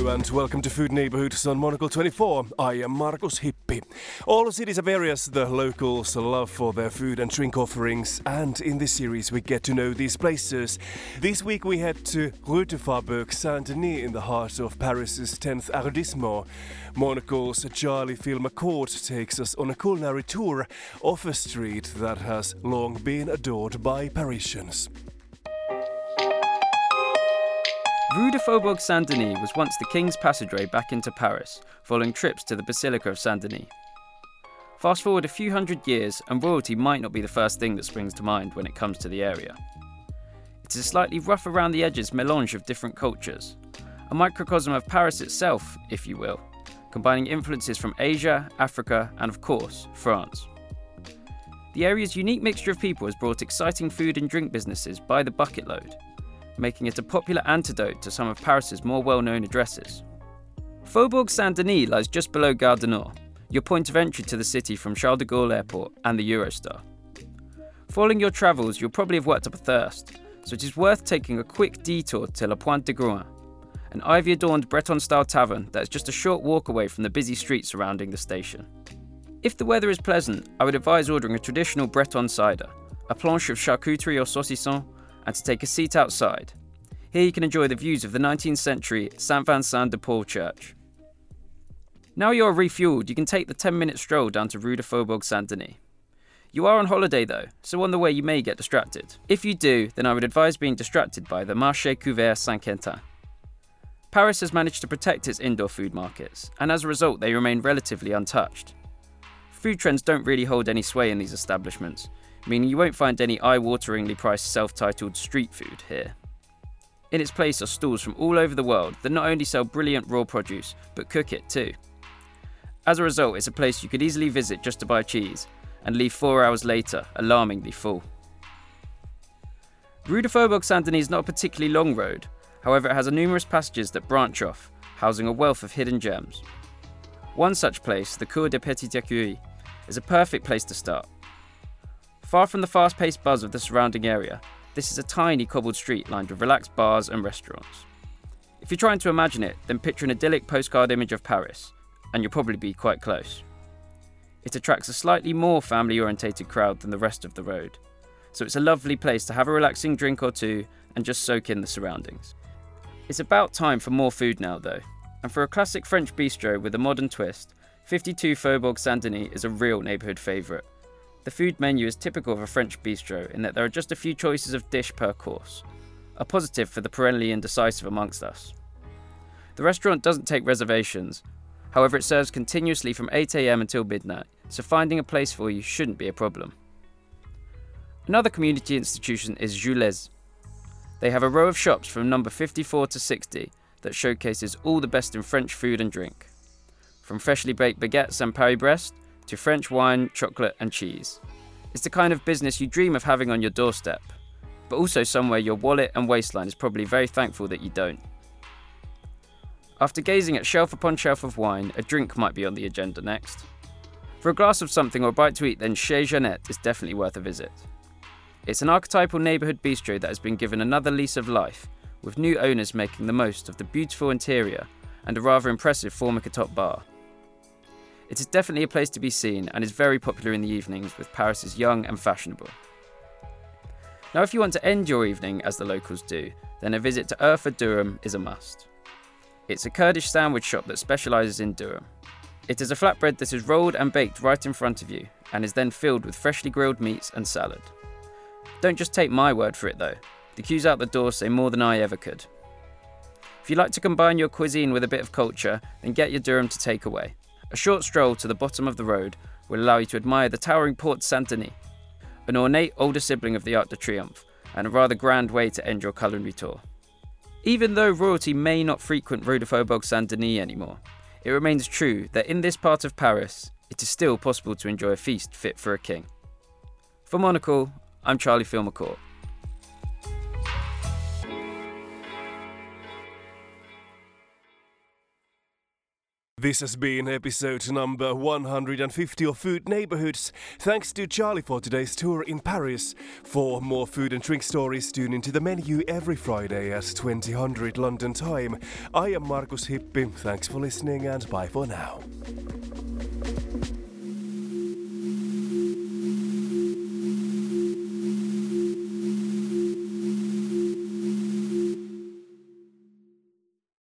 Hello and welcome to Food Neighborhoods on Monocle 24. I am Markus Hippi. All cities have areas the locals love for their food and drink offerings, and in this series we get to know these places. This week we head to Rue de Faubourg Saint-Denis in the heart of Paris's 10th arrondissement. Monocle's Charlie Phil McCourt takes us on a culinary tour of a street that has long been adored by Parisians. Rue de Faubourg Saint-Denis was once the King's Passageway back into Paris, following trips to the Basilica of Saint-Denis. Fast forward a few hundred years, and royalty might not be the first thing that springs to mind when it comes to the area. It is a slightly rough around the edges melange of different cultures, a microcosm of Paris itself, if you will, combining influences from Asia, Africa, and of course, France. The area's unique mixture of people has brought exciting food and drink businesses by the bucket load, making it a popular antidote to some of Paris's more well-known addresses. Faubourg Saint-Denis lies just below Gare du Nord, your point of entry to the city from Charles de Gaulle Airport and the Eurostar. Following your travels, you'll probably have worked up a thirst, so it is worth taking a quick detour to La Pointe de Gruin, an ivy-adorned Breton-style tavern that is just a short walk away from the busy streets surrounding the station. If the weather is pleasant, I would advise ordering a traditional Breton cider, a planche of charcuterie or saucisson, and to take a seat outside. Here you can enjoy the views of the 19th century Saint-Vincent de Paul church. Now you are refueled, you can take the 10-minute stroll down to Rue de Faubourg Saint-Denis. You are on holiday though, so on the way you may get distracted. If you do, then I would advise being distracted by the Marché Couvert Saint-Quentin. Paris has managed to protect its indoor food markets, and as a result they remain relatively untouched. Food trends don't really hold any sway in these establishments, meaning you won't find any eye-wateringly priced self-titled street food here. In its place are stalls from all over the world that not only sell brilliant raw produce, but cook it too. As a result, it's a place you could easily visit just to buy cheese, and leave 4 hours later, alarmingly full. Rue de Faubourg Saint-Denis is not a particularly long road, however it has numerous passages that branch off, housing a wealth of hidden gems. One such place, the Cour des Petites Écuries, is a perfect place to start. Far from the fast-paced buzz of the surrounding area, this is a tiny cobbled street lined with relaxed bars and restaurants. If you're trying to imagine it, then picture an idyllic postcard image of Paris, and you'll probably be quite close. It attracts a slightly more family-orientated crowd than the rest of the road, so it's a lovely place to have a relaxing drink or two and just soak in the surroundings. It's about time for more food now though, and for a classic French bistro with a modern twist, 52 Faubourg Saint-Denis is a real neighbourhood favourite. The food menu is typical of a French bistro in that there are just a few choices of dish per course, a positive for the perennially indecisive amongst us. The restaurant doesn't take reservations, however it serves continuously from 8 AM until midnight, so finding a place for you shouldn't be a problem. Another community institution is Jules. They have a row of shops from number 54 to 60 that showcases all the best in French food and drink, from freshly baked baguettes and Paris-Brest to French wine, chocolate and cheese. It's the kind of business you dream of having on your doorstep, but also somewhere your wallet and waistline is probably very thankful that you don't. After gazing at shelf upon shelf of wine, a drink might be on the agenda next. For a glass of something or a bite to eat, then Chez Jeannette is definitely worth a visit. It's an archetypal neighbourhood bistro that has been given another lease of life, with new owners making the most of the beautiful interior and a rather impressive Formica top bar. It is definitely a place to be seen and is very popular in the evenings with Paris's young and fashionable. Now if you want to end your evening as the locals do, then a visit to Urfa Durum is a must. It's a Kurdish sandwich shop that specialises in durum. It is a flatbread that is rolled and baked right in front of you and is then filled with freshly grilled meats and salad. Don't just take my word for it though, the queues out the door say more than I ever could. If you like to combine your cuisine with a bit of culture, then get your durum to take away. A short stroll to the bottom of the road will allow you to admire the towering Porte Saint-Denis, an ornate older sibling of the Arc de Triomphe, and a rather grand way to end your culinary tour. Even though royalty may not frequent Rue de Faubourg Saint-Denis anymore, it remains true that in this part of Paris, it is still possible to enjoy a feast fit for a king. For Monocle, I'm Charlie Phil McCourt. This has been episode number 150 of Food Neighborhoods. Thanks to Charlie for today's tour in Paris. For more food and drink stories, tune into the menu every Friday at 2000 London time. I am Markus Hippi. Thanks for listening and bye for now.